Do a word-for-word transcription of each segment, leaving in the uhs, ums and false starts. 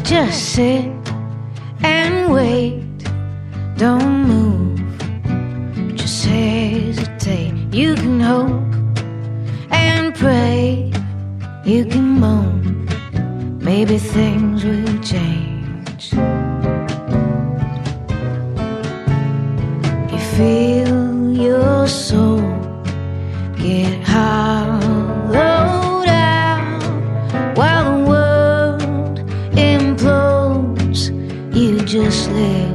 Just sit and wait, don't move, just hesitate. You can hope and pray, you can moan, maybe things will change. You feel your soul get hollowed out while the world implodes. You just live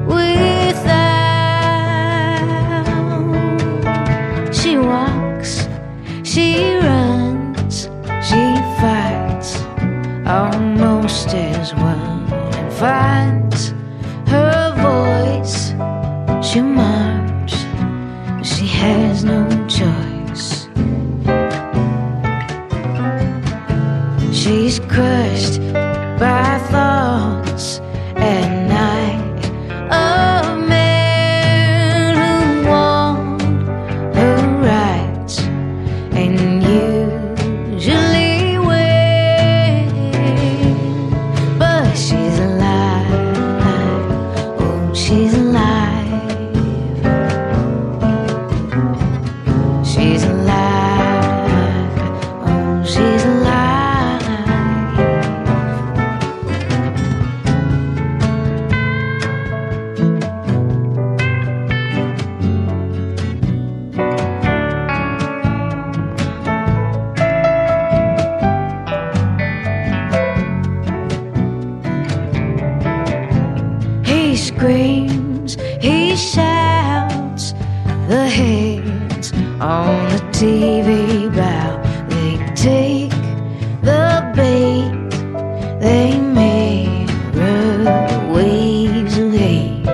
without. She walks, she runs, she fights, almost as one, and finds her voice. She march, but she has no choice. She's crushed by thoughts at night of men who want her rights and usually win. But she's alive, oh, she's alive. She's alive, oh, she's alive. He screams, he shouts, the heads on the T V bow. They take the bait, they mirror waves of hate.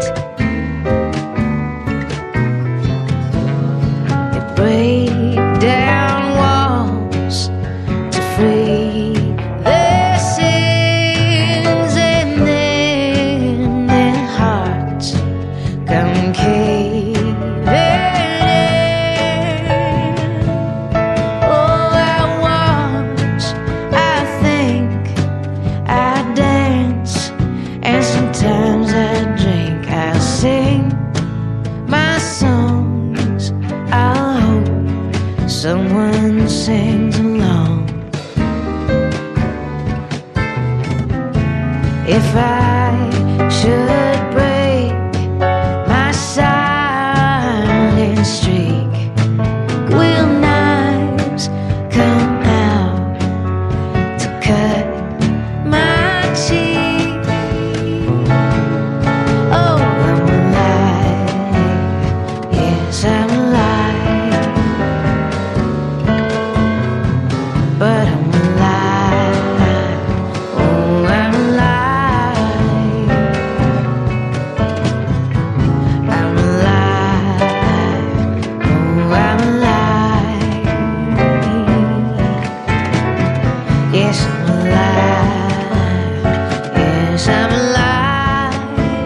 They break down walls to free their sins, and then their hearts come caving in. Oh, I watch, I think, I dance, and sometimes I drink. I sing my songs, I'll hope someone sings along. If I should break my silent streak, will knives come out to cut my cheek? Oh, I'm alive, yes, I'm alive, but I'm alive, oh, I'm alive. I'm alive, oh, I'm alive. Yes, I'm alive, yes, I'm alive.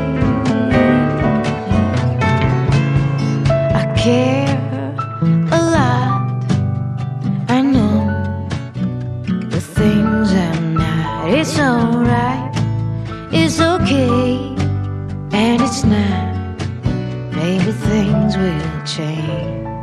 I care a lot, I know the things I'm not. It's alright, it's okay, and it's not. Maybe things will change.